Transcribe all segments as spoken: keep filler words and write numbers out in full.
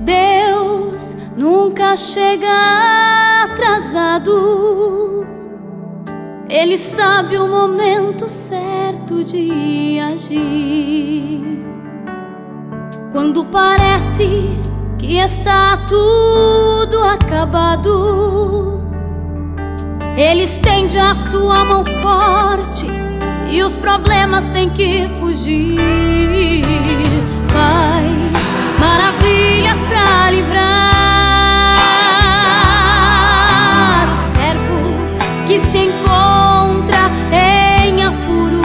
Deus nunca chega atrasado. Ele sabe o momento certo de agir. Quando parece que está tudo acabado, Ele estende a sua mão forte e os problemas têm que fugir. Faz maravilhas pra livrar o servo que se encontra em apuros.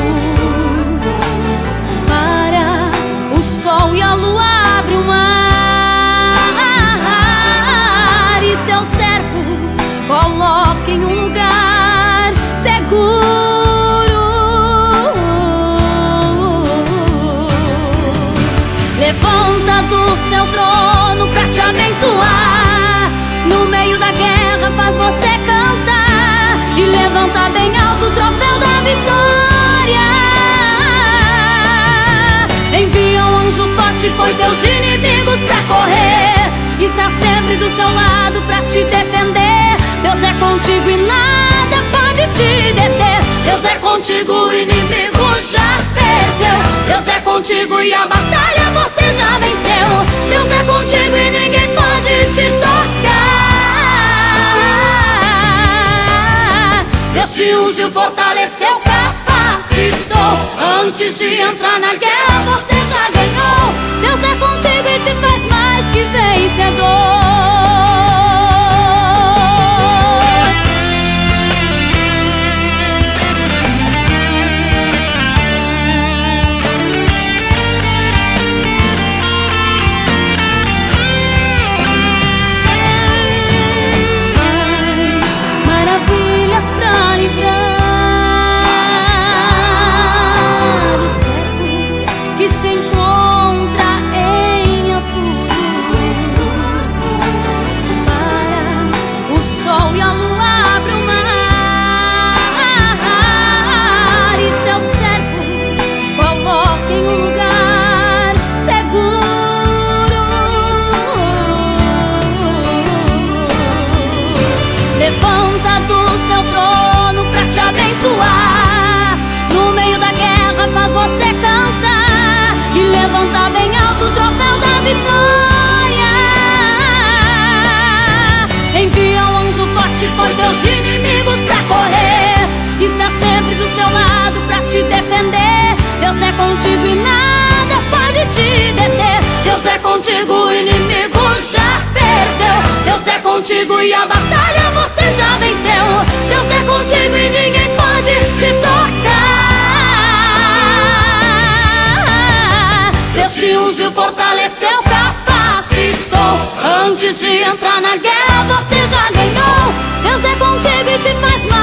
Para o sol e a lua abre o mar, e seu servo coloca em um lugar seguro. Levanta do seu trono pra te abençoar. No meio da guerra faz você cantar e levanta bem alto o troféu da vitória. Envia um anjo forte, põe teus inimigos pra correr. Está sempre do seu lado pra te defender. Deus é contigo e nada pode te deter. Deus é contigo, o inimigo já perdeu. Deus é contigo e a batalha você já venceu. Deus é contigo e ninguém pode te tocar. Deus te ungiu, fortaleceu, capacitou. Antes de entrar na guerra você já ganhou. Deus é contigo e te faz mais que vencedor. Se encontra em apuros, para o sol e a lua abre o mar, e seu servo coloca em um lugar seguro. Levanta do seu trono pra te abençoar. No meio da guerra faz você cantar e levanta bem alto o troféu da vitória. Envia um anjo forte, põe teus inimigos pra correr. Está sempre do seu lado pra te defender. Deus é contigo e nada pode te deter. Deus é contigo, o inimigo já perdeu. Deus é contigo e a batalha você já venceu. Deus é contigo e ninguém pode te tocar. Deus te ungiu, fortaleceu, capacitou. Antes de entrar na guerra você já ganhou. Deus é contigo e te faz mais